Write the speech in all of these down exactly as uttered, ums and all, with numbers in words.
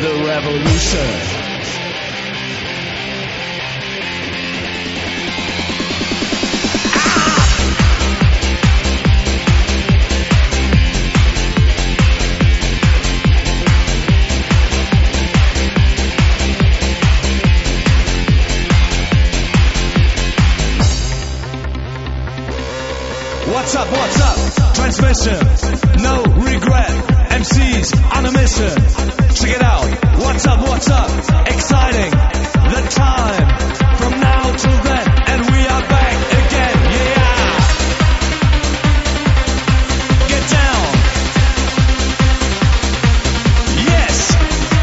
The revolution. What's up, what's up? Transmission, no regret. M Cs on a mission. Check it out. What's up, what's up? Exciting. The time from now till then, and we are back again. Yeah. Get down. Yes.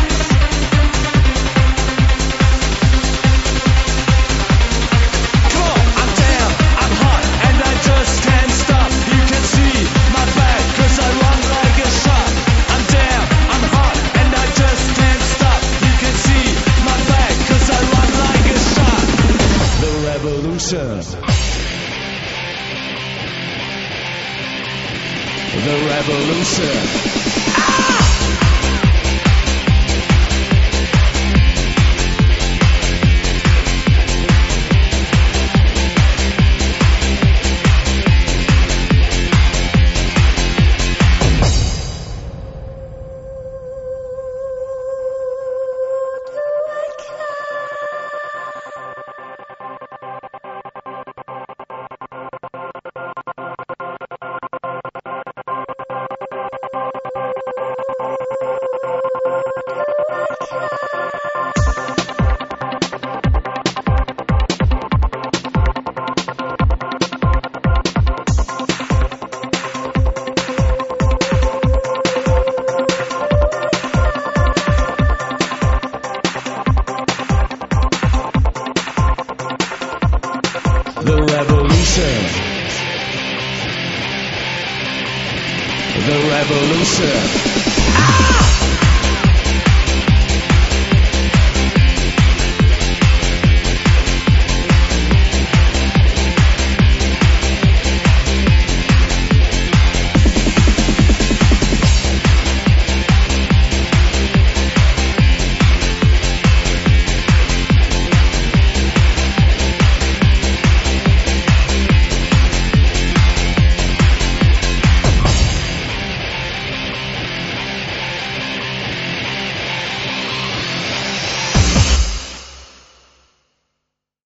Come on, I'm down, I'm hot, and I just can't stop. You can see my back, cause I run like a shot. I'm down, I'm hot, and I just can't stop. You can see my back, cause I run like a shot. The revolution. The revolution. The revolution. The revolution.